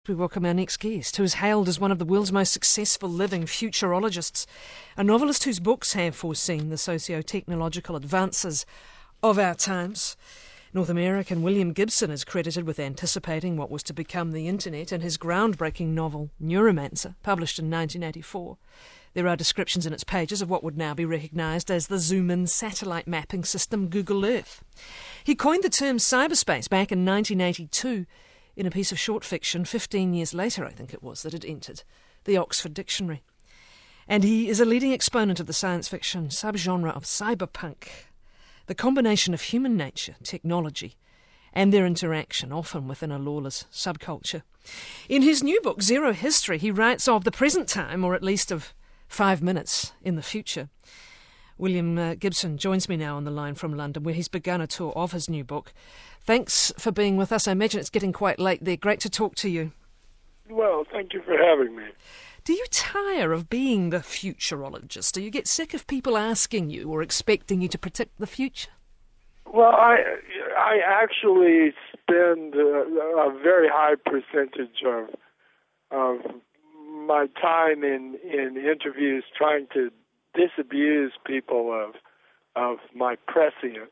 We welcome our next guest, who is hailed as one of the world's most successful living futurologists, a novelist whose books have foreseen the socio-technological advances of our times. North American William Gibson is credited with anticipating what was to become the internet in his groundbreaking novel Neuromancer, published in 1984. There are descriptions in its pages of what would now be recognised as the zoom-in satellite mapping system Google Earth. He coined the term cyberspace back in 1982 in a piece of short fiction 15 years later, I think it was, that it entered the Oxford Dictionary. And he is a leading exponent of the science fiction subgenre of cyberpunk, the combination of human nature, technology, and their interaction, often within a lawless subculture. In his new book, Zero History, he writes of the present time, or at least of 5 minutes in the future. William Gibson joins me now on the line from London, where he's begun a tour of his new book. Thanks for being with us. I imagine it's getting quite late there. Great to talk to you. Well, thank you for having me. Do you tire of being the futurologist? Do you get sick of people asking you or expecting you to predict the future? Well, I actually spend a very high percentage of my time in interviews trying to disabuse people of my prescience.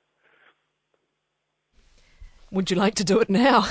Would you like to do it now?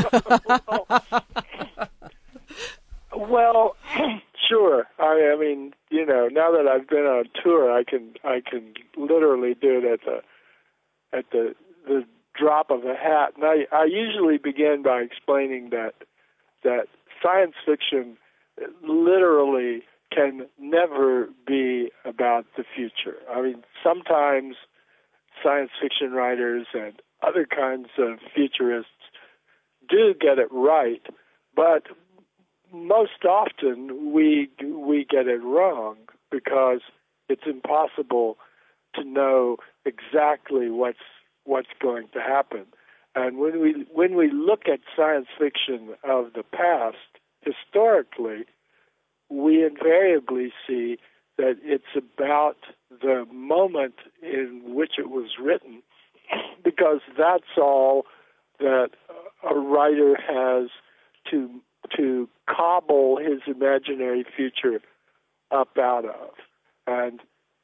Well, sure. I mean, you know, now that I've been on tour, I can literally do it at the drop of a hat. And I usually begin by explaining that science fiction literally can never be about the future. I mean, sometimes science fiction writers and other kinds of futurists do get it right, but most often we get it wrong because it's impossible to know exactly what's going to happen. And when we look at science fiction of the past, historically, we invariably see that it's about the moment in which it was written, because that's all that a writer has to cobble his imaginary future up out of. And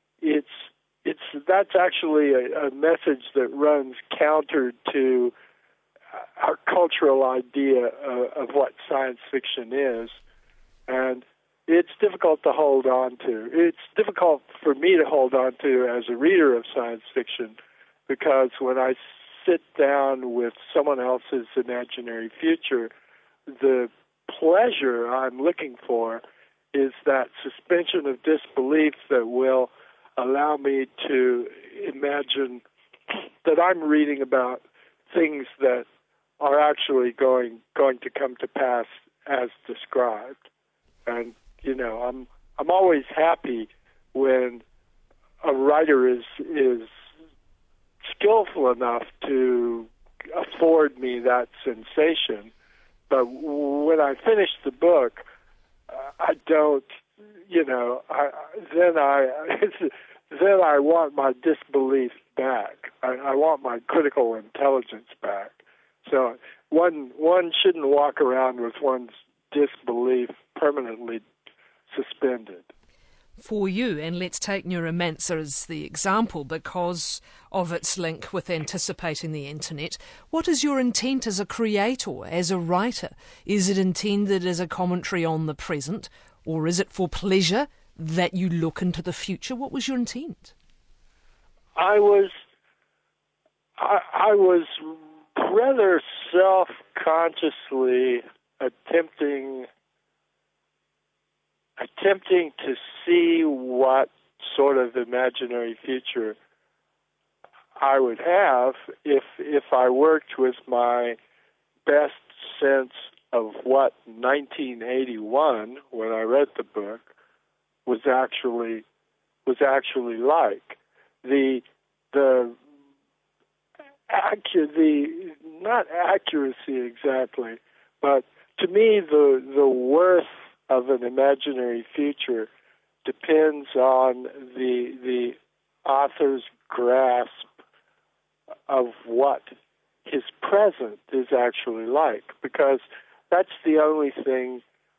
that's actually a message that runs counter to our cultural idea of what science fiction is. And it's difficult to hold on to. It's difficult for me to hold on to as a reader of science fiction, because when I sit down with someone else's imaginary future, the pleasure I'm looking for is that suspension of disbelief that will allow me to imagine that I'm reading about things that are actually going to come to pass as described. And you know, I'm always happy when a writer is skillful enough to afford me that sensation. But when I finish the book, I don't, you know, then I want my disbelief back. I want my critical intelligence back. So one shouldn't walk around with one's disbelief permanently suspended. For you, and let's take Neuromancer as the example because of its link with anticipating the internet, what is your intent as a creator, as a writer? Is it intended as a commentary on the present, or is it for pleasure that you look into the future? What was your intent? I was rather self-consciously attempting to see what sort of imaginary future I would have if I worked with my best sense of what 1981, when I read the book, was actually like. The not accuracy exactly, but to me the worth of an imaginary future depends on the author's grasp of what his present is actually like, because that's the only thing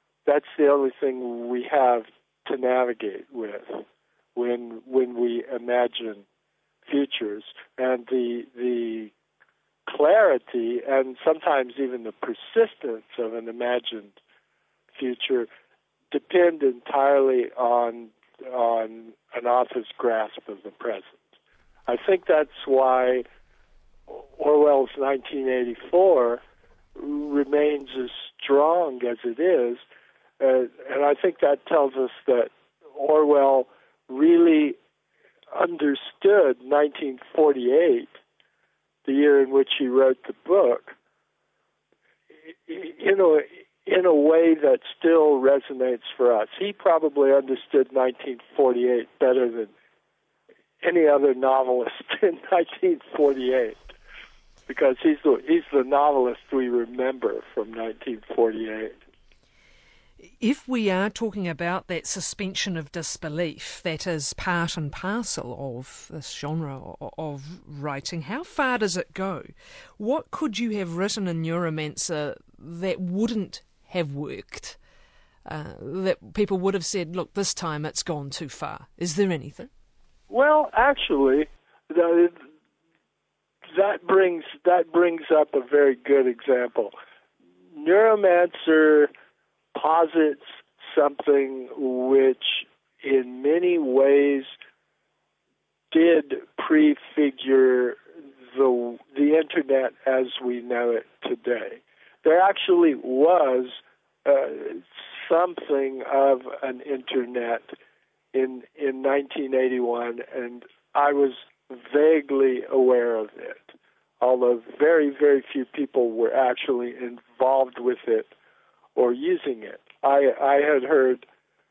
we have to navigate with when we imagine futures. And the clarity and sometimes even the persistence of an imagined future depend entirely on an author's grasp of the present. I think that's why Orwell's 1984 remains as strong as it is, and I think that tells us that Orwell really understood 1948, the year in which he wrote the book, in a way that still resonates for us. He probably understood 1948 better than any other novelist in 1948, because he's the novelist we remember from 1948. If we are talking about that suspension of disbelief that is part and parcel of this genre of writing, how far does it go? What could you have written in Neuromancer that wouldn't have worked? That people would have said, look, this time it's gone too far. Is there anything? Well, actually, that brings up a very good example. Neuromancer posits something which in many ways did prefigure the Internet as we know it today. There actually was something of an Internet in 1981, and I was vaguely aware of it, although very, very few people were actually involved with it or using it. I had heard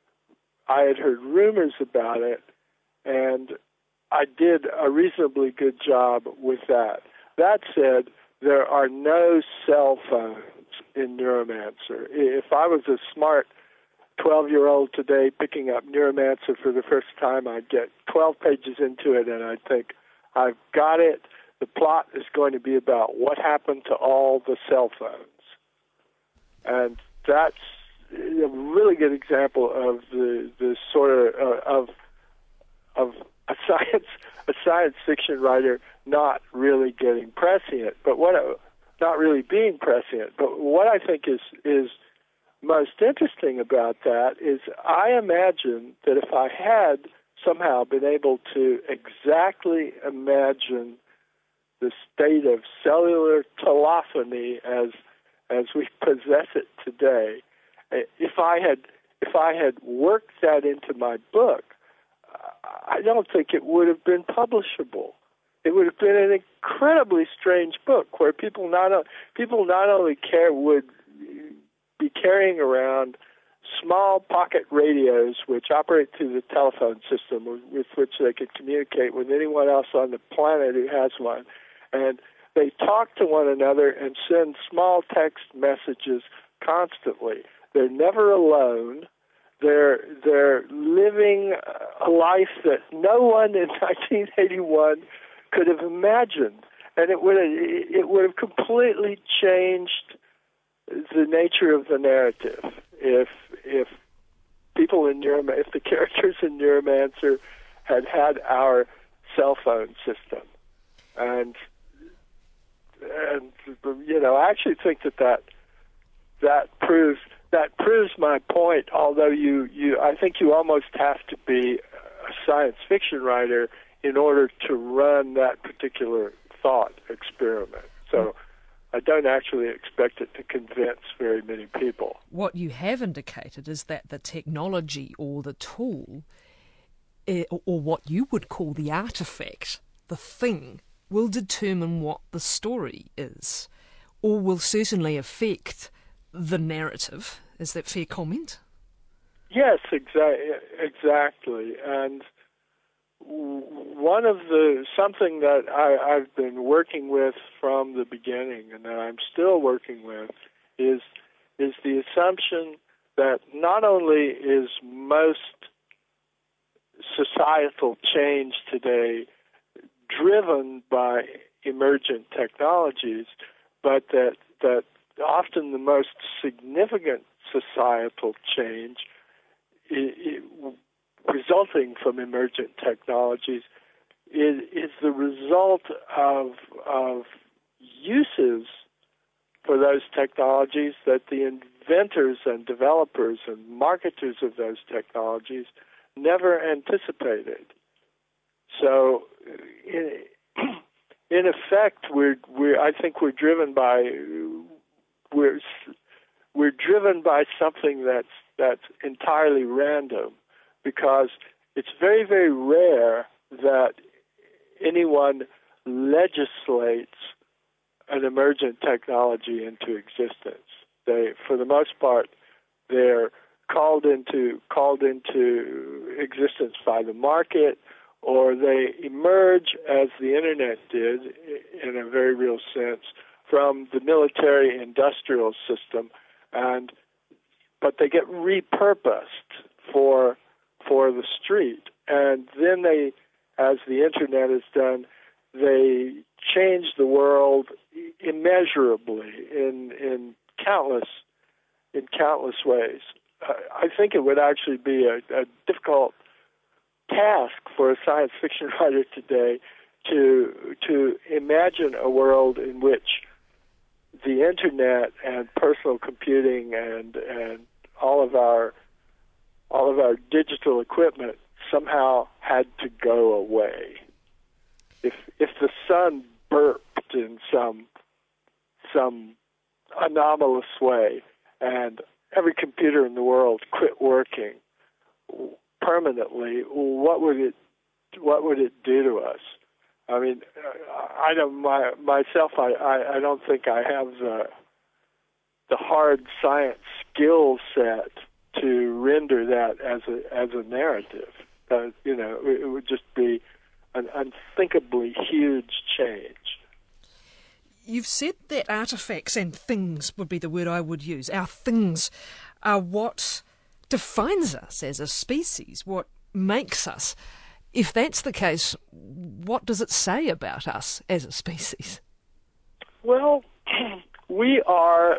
rumors about it, and I did a reasonably good job with that. That said, there are no cell phones in Neuromancer. If I was a smart 12-year-old today picking up Neuromancer for the first time, I'd get 12 pages into it, and I'd think, I've got it. The plot is going to be about what happened to all the cell phones. And that's a really good example of the sort of a science fiction writer not really getting prescient, but not really being prescient. But what I think is most interesting about that is I imagine that if I had somehow been able to exactly imagine the state of cellular telephony as we possess it today, if I had worked that into my book, I don't think it would have been publishable. It would have been an incredibly strange book where people not only would be carrying around small pocket radios which operate through the telephone system with which they could communicate with anyone else on the planet who has one, and they talk to one another and send small text messages constantly. They're never alone. They're living a life that no one in 1981 could have imagined, and it would have completely changed the nature of the narrative if the characters in Neuromancer had our cell phone system, and I actually think that proves my point. Although I think you almost have to be a science fiction writer in order to run that particular thought experiment. So I don't actually expect it to convince very many people. What you have indicated is that the technology or the tool, or what you would call the artifact, the thing, will determine what the story is, or will certainly affect the narrative. Is that fair comment? Yes, exactly. And something that I've been working with from the beginning, and that I'm still working with, is the assumption that not only is most societal change today driven by emergent technologies, but that often the most significant societal change resulting from emergent technologies is the result of uses for those technologies that the inventors and developers and marketers of those technologies never anticipated. So, in effect, I think we're driven by something that's entirely random, because it's very, very rare that anyone legislates an emergent technology into existence. For the most part, they're called into existence by the market, or they emerge, as the Internet did, in a very real sense, from the military-industrial system, but they get repurposed for the street, and then they, as the Internet has done, they change the world immeasurably in countless ways. I think it would actually be a difficult task for a science fiction writer today to imagine a world in which the Internet and personal computing and all of our digital equipment somehow had to go away. If the sun burped in some anomalous way and every computer in the world quit working permanently, what would it do to us? I mean, I don't myself. I don't think I have the hard science skill set to render that as a narrative. It would just be an unthinkably huge change. You've said that artefacts and things would be the word I would use. Our things are what defines us as a species, what makes us. If that's the case, what does it say about us as a species? Well, we are,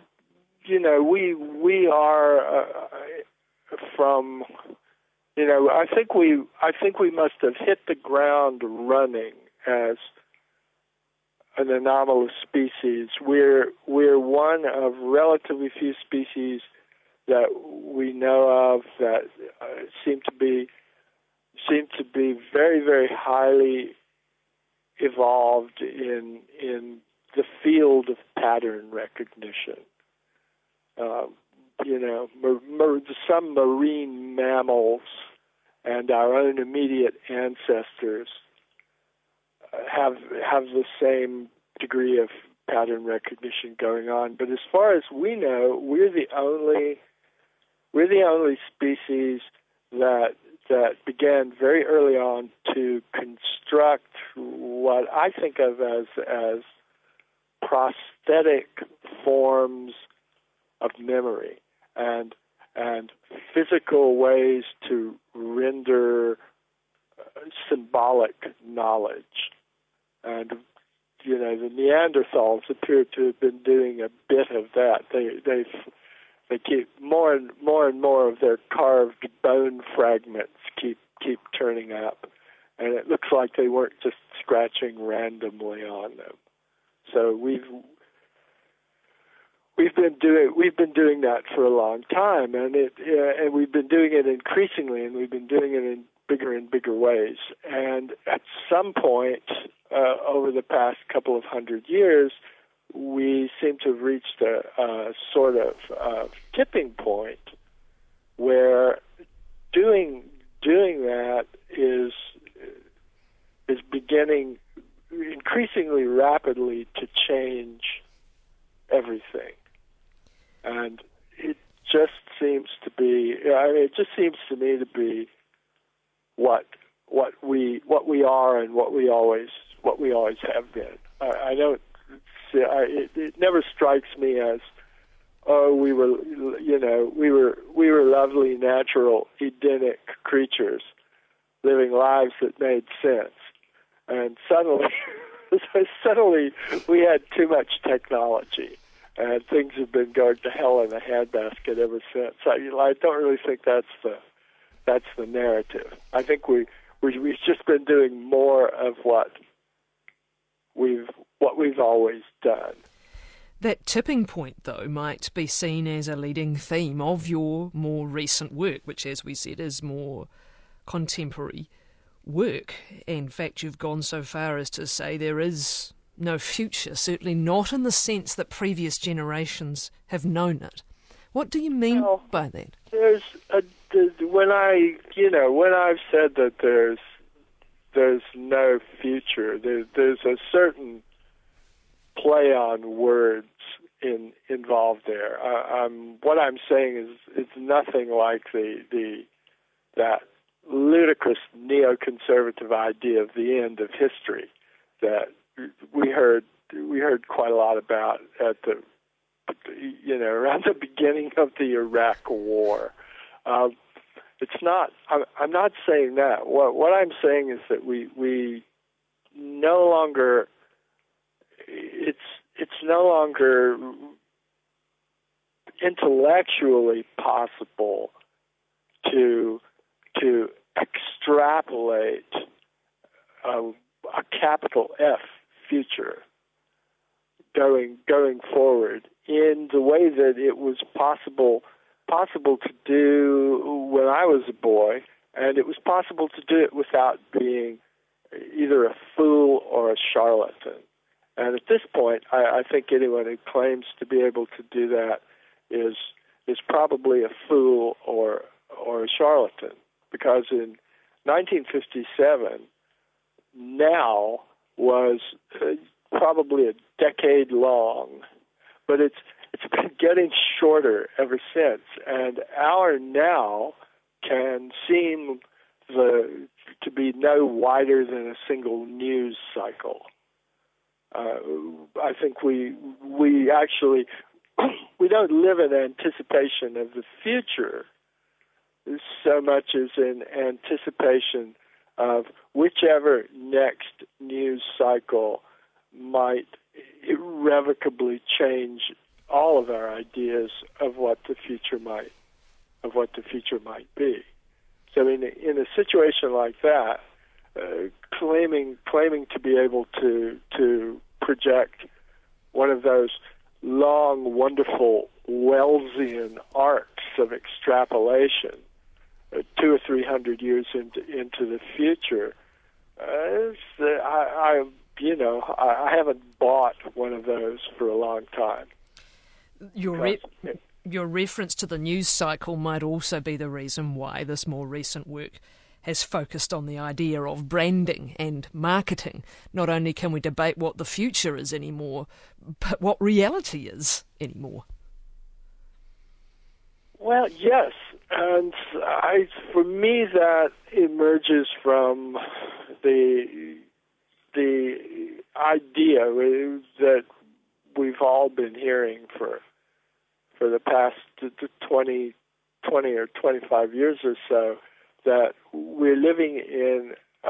we are from, I think we must have hit the ground running as an anomalous species. We're one of relatively few species that we know of that seem to be very, very highly evolved in the field of pattern recognition. Some marine mammals and our own immediate ancestors have the same degree of pattern recognition going on. But as far as we know, we're the only species that began very early on to construct what I think of as prosthetic forms of memory and physical ways to render symbolic knowledge. And the Neanderthals appear to have been doing a bit of that. They keep more and more of their carved bone fragments keep turning up, and it looks like they weren't just scratching randomly on them. So we've been doing that for a long time, and we've been doing it increasingly, and we've been doing it in bigger and bigger ways. And at some point over the past couple of hundred years, we seem to have reached a sort of tipping point where doing that is beginning increasingly rapidly to change everything, and it just seems to be. It just seems to me to be what we are and what we always have been. I don't. It never strikes me as, we were lovely, natural, Edenic creatures living lives that made sense, and suddenly we had too much technology, and things have been going to hell in a handbasket ever since. I don't really think that's the narrative. I think we've just been doing more of what we've always done. That tipping point, though, might be seen as a leading theme of your more recent work, which, as we said, is more contemporary work. In fact, you've gone so far as to say there is no future, certainly not in the sense that previous generations have known it. What do you mean by that? When I've said that there's no future, there's a certain play on words involved there. What I'm saying is it's nothing like that ludicrous neoconservative idea of the end of history that we heard quite a lot about at around the beginning of the Iraq War. It's not. I'm not saying that. What I'm saying is that we no longer. It's no longer intellectually possible to extrapolate a capital F future going forward in the way that it was possible to do when I was a boy, and it was possible to do it without being either a fool or a charlatan. And at this point, I think anyone who claims to be able to do that is probably a fool or a charlatan, because in 1957, now was probably a decade long, but it's been getting shorter ever since, and our now can seem to be no wider than a single news cycle. I think we actually we don't live in anticipation of the future so much as in anticipation of whichever next news cycle might irrevocably change all of our ideas of what the future might be. So in a situation like that, claiming to be able to project one of those long, wonderful Wellesian arcs of extrapolation 200 or 300 years into the future, I haven't bought one of those for a long time. Your reference to the news cycle might also be the reason why this more recent work has focused on the idea of branding and marketing. Not only can we debate what the future is anymore, but what reality is anymore. Well, yes, and for me that emerges from the idea that we've all been hearing for the past 20 or 25 years or so, that we're living in a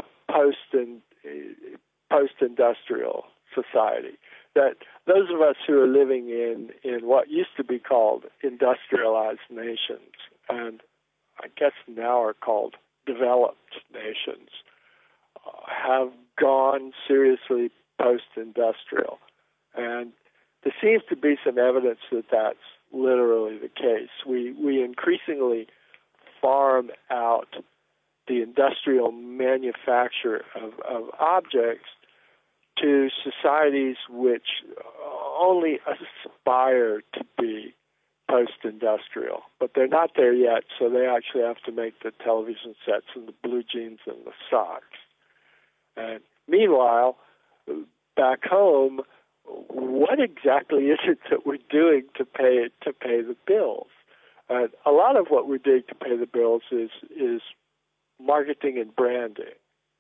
post-industrial society. That those of us who are living in what used to be called industrialized nations, and I guess now are called developed nations, have gone seriously post-industrial. And there seems to be some evidence that that's literally the case. We increasingly farm out the industrial manufacture of objects to societies which only aspire to be post-industrial, but they're not there yet, so they actually have to make the television sets and the blue jeans and the socks. And meanwhile, back home, what exactly is it that we're doing to pay the bills? A lot of what we're doing to pay the bills is marketing and branding.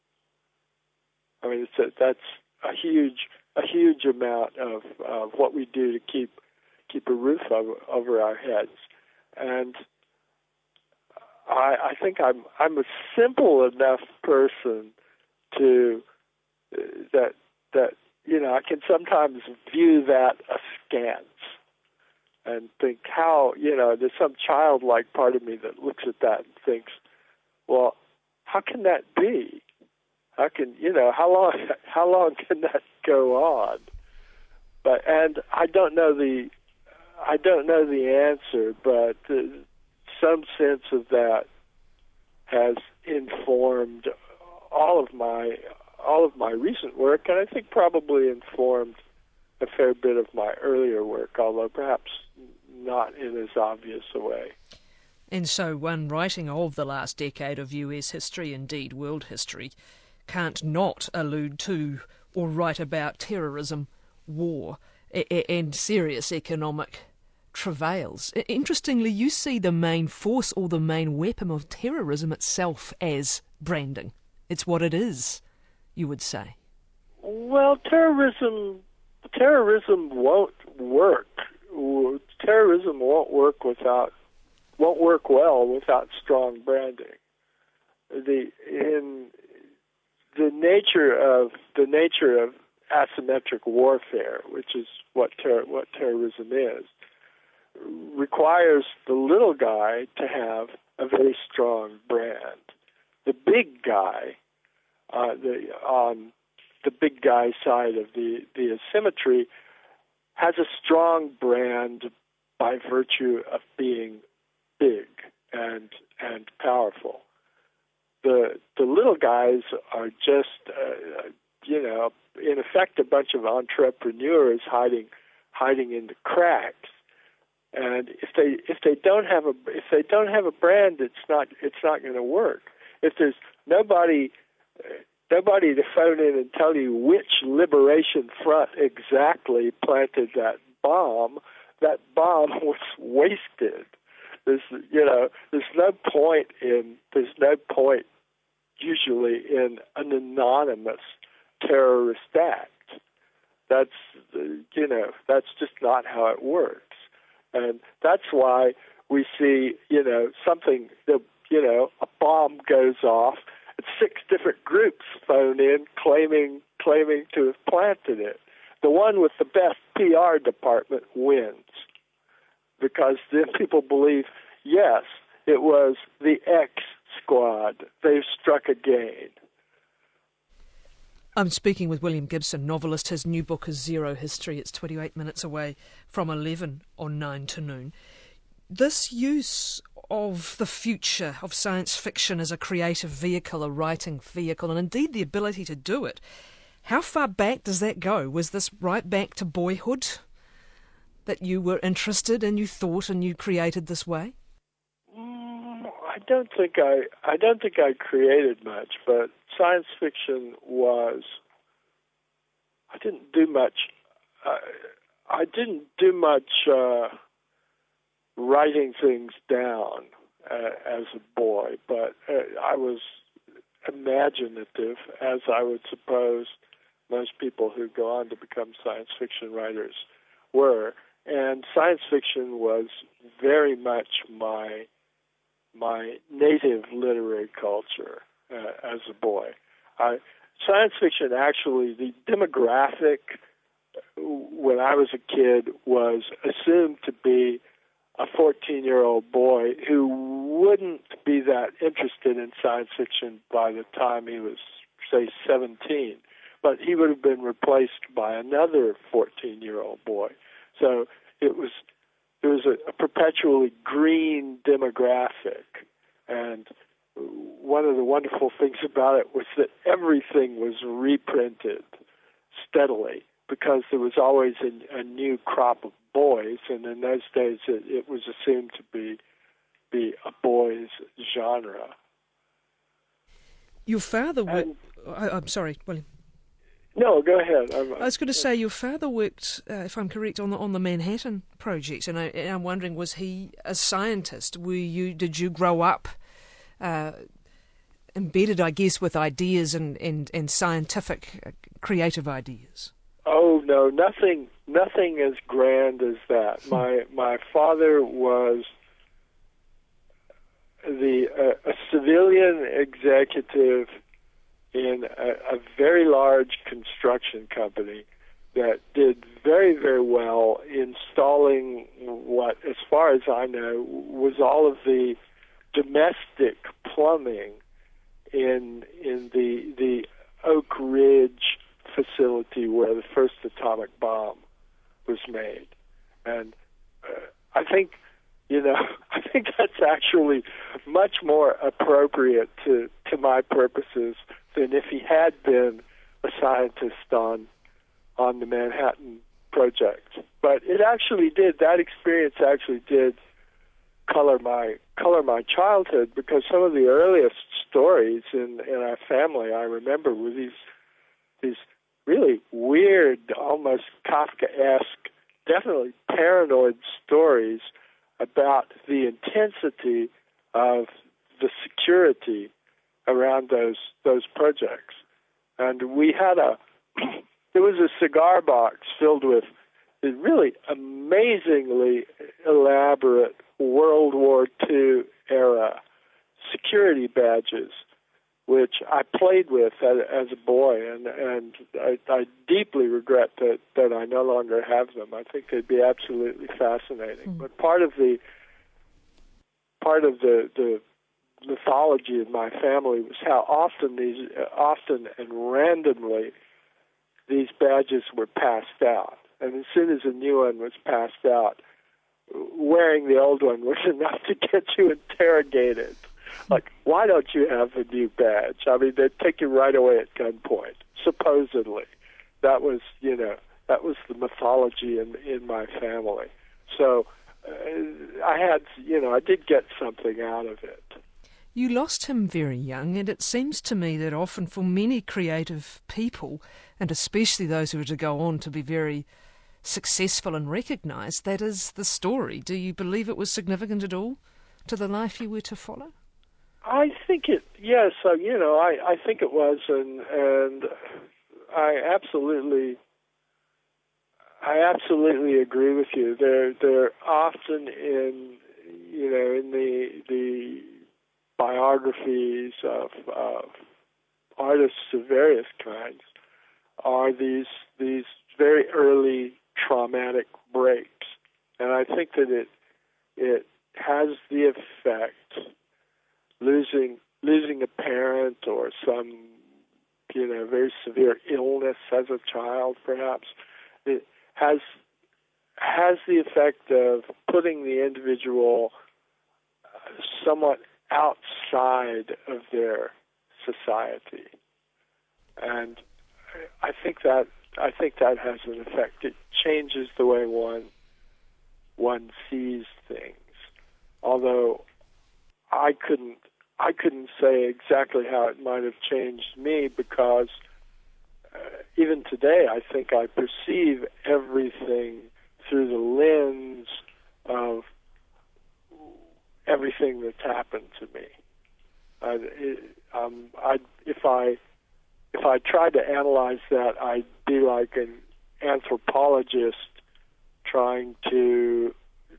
I mean, that's a huge amount of what we do to keep a roof over our heads. And I think I'm a simple enough person to that I can sometimes view that askance. and think how, there's some childlike part of me that looks at that and thinks, well, how can that be? How can, how long can that go on? And I don't know the answer, but some sense of that has informed all of my recent work, and I think probably informed a fair bit of my earlier work, although perhaps not in as obvious a way. And so one writing of the last decade of US history, indeed world history, can't not allude to or write about terrorism, war, and serious economic travails. Interestingly, you see the main force or the main weapon of terrorism itself as branding. It's what it is, you would say. Well, terrorism won't work. Terrorism won't work well without strong branding. The nature of asymmetric warfare, which is what terrorism is, requires the little guy to have a very strong brand. The big guy, on the big guy side of the asymmetry, has a strong brand by virtue of being big and powerful. The little guys are just in effect a bunch of entrepreneurs hiding in the cracks. And if they don't have a brand, it's not going to work. If there's nobody to phone in and tell you which liberation front exactly planted that bomb was wasted. There's no point usually in an anonymous terrorist act. That's just not how it works. And that's why we see, something that, a bomb goes off, and 6 different groups phone in claiming to have planted it. The one with the best PR department wins, because then people believe, yes, it was the X squad. They've struck again. I'm speaking with William Gibson, novelist. His new book is Zero History. It's 28 minutes away from 11 on 9 to noon. This use of the future of science fiction as a creative vehicle, a writing vehicle, and indeed the ability to do it, how far back does that go? Was this right back to boyhood that you were interested and you thought and you created this way? I don't think I created much, but science fiction was. I didn't do much writing things down as a boy, but I was imaginative, as I would suppose most people who go on to become science fiction writers were, and science fiction was very much my native literary culture as a boy. Science fiction, actually, the demographic when I was a kid was assumed to be a 14-year-old boy who wouldn't be that interested in science fiction by the time he was, say, 17. But he would have been replaced by another 14-year-old boy. So there was a perpetually green demographic. And one of the wonderful things about it was that everything was reprinted steadily, because there was always a new crop of boys, and in those days it was assumed to be a boys' genre. Your father worked... I'm sorry, William. No, go ahead. I was going to say your father worked, if I'm correct, on the Manhattan Project, and I'm wondering, was he a scientist? Did you grow up embedded, I guess, with ideas and scientific, creative ideas? Oh no, nothing as grand as that. My father was a civilian executive in a very large construction company that did very, very well installing what, as far as I know, was all of the domestic plumbing in the Oak Ridge facility where the first atomic bomb was made. And I think that's actually much more appropriate to my purposes than if he had been a scientist on the Manhattan Project. But it actually did. That experience actually did color my childhood, because some of the earliest stories in our family I remember were these really weird, almost Kafkaesque, definitely paranoid stories about the intensity of the security around those projects. And we had there was a cigar box filled with really amazingly elaborate World War II era security badges, which I played with as a boy, and I deeply regret that I no longer have them. I think they'd be absolutely fascinating. But part of the mythology of my family was how often and randomly these badges were passed out. And as soon as a new one was passed out, wearing the old one was enough to get you interrogated. Like, why don't you have the new badge? I mean, they'd take you right away at gunpoint, supposedly. That was the mythology in my family. So I did get something out of it. You lost him very young, and it seems to me that often for many creative people, and especially those who are to go on to be very successful and recognised, that is the story. Do you believe it was significant at all to the life you were to follow? I think it, yes. I think it was, and I absolutely agree with you. They're often in the biographies of artists of various kinds are these very early traumatic breaks, and I think that it has the effect, losing a parent or some very severe illness as a child, perhaps, it has the effect of putting the individual somewhat outside of their society, and I think that has an effect. It changes the way one sees things. Although I couldn't say exactly how it might have changed me, because even today I think I perceive everything through the lens of everything that's happened to me. If I tried to analyze that, I'd be like an anthropologist trying to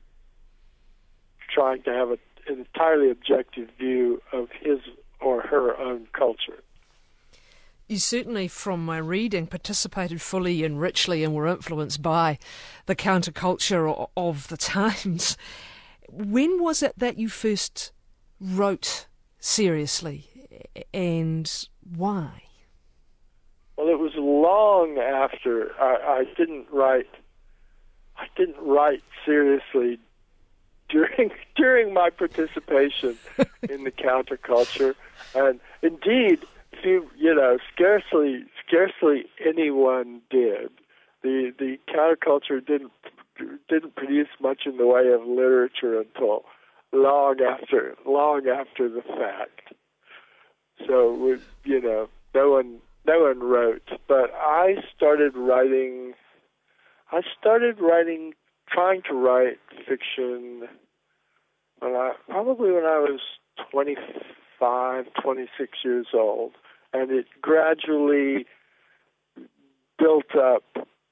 have an entirely objective view of his or her own culture. You certainly, from my reading, participated fully and richly and were influenced by the counterculture of the times. When was it that you first wrote seriously, and why? Well, it was long after I didn't write seriously during my participation in the counterculture, and indeed, scarcely anyone did. The counterculture didn't produce much in the way of literature until long after the fact. So no one wrote. But I started writing, trying to write fiction when I was 25, 26 years old, and it gradually built up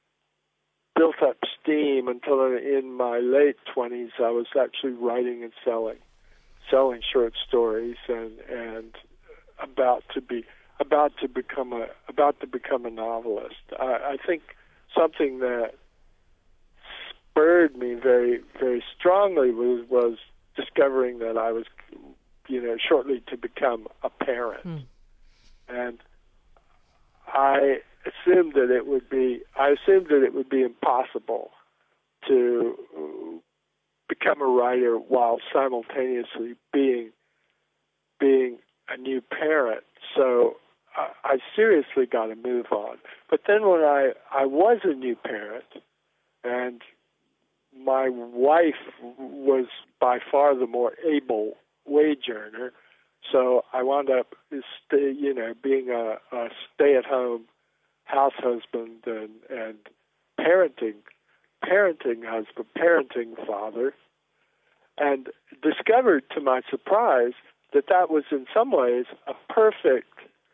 steam until in my late 20s I was actually writing and selling short stories and about to become a novelist. I think something that spurred me very, very strongly was discovering that I was, shortly to become a parent. And I assumed that it would be impossible to become a writer while simultaneously being a new parent. So I seriously got to move on. But then when I was a new parent, and my wife was by far the more able wage earner, so I wound up being a stay-at-home house husband and parenting husband, parenting father, and discovered to my surprise that was in some ways a perfect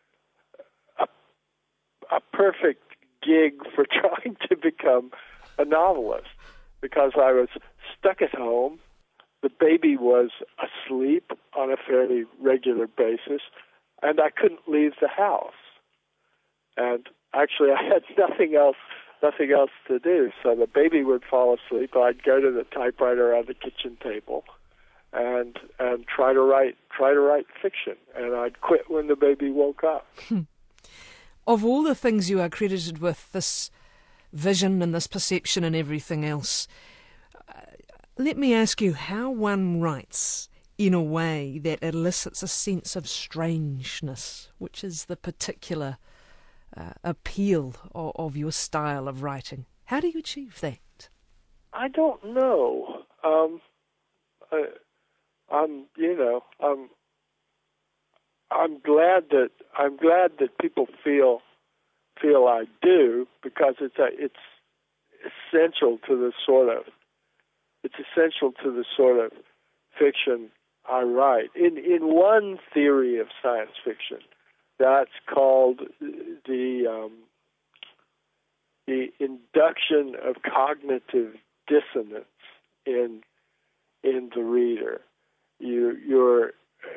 gig for trying to become a novelist, because I was stuck at home. The baby was asleep on a fairly regular basis, and I couldn't leave the house. And actually, I had nothing else to do. So the baby would fall asleep. I'd go to the typewriter on the kitchen table, and try to write fiction. And I'd quit when the baby woke up. Of all the things you are credited with, this vision and this perception and everything else, let me ask you how one writes in a way that elicits a sense of strangeness, which is the particular appeal of your style of writing. How do you achieve that? I don't know. I'm glad that people feel I do, because it's essential to the sort of fiction I write. In one theory of science fiction, that's called the induction of cognitive dissonance in the reader. You're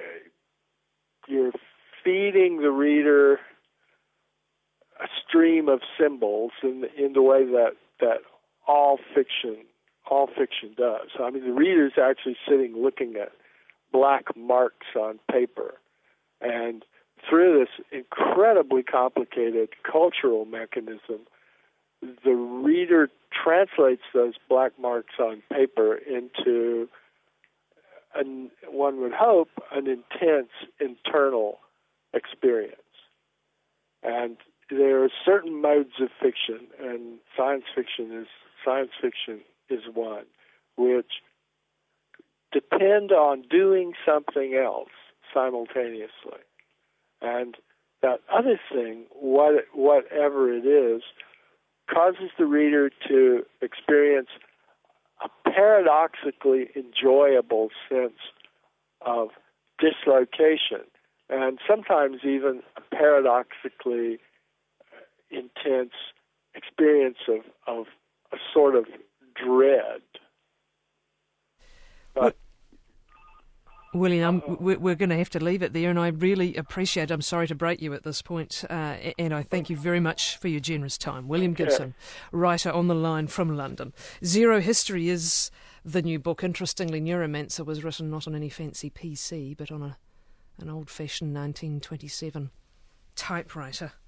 feeding the reader a stream of symbols in the way that all fiction does. I mean, the reader's actually sitting looking at black marks on paper, and through this incredibly complicated cultural mechanism, the reader translates those black marks on paper into, one would hope, an intense internal experience. And there are certain modes of fiction, and science fiction is one, which depend on doing something else simultaneously. And that other thing, whatever it is, causes the reader to experience a paradoxically enjoyable sense of dislocation, and sometimes even a paradoxically intense experience of a sort of dread. But William, we're going to have to leave it there, and I really appreciate, I'm sorry to break you at this point, and I thank you very much for your generous time. William Gibson, writer on the line from London. Zero History is the new book. Interestingly, Neuromancer was written not on any fancy PC, but on an old-fashioned 1927 typewriter.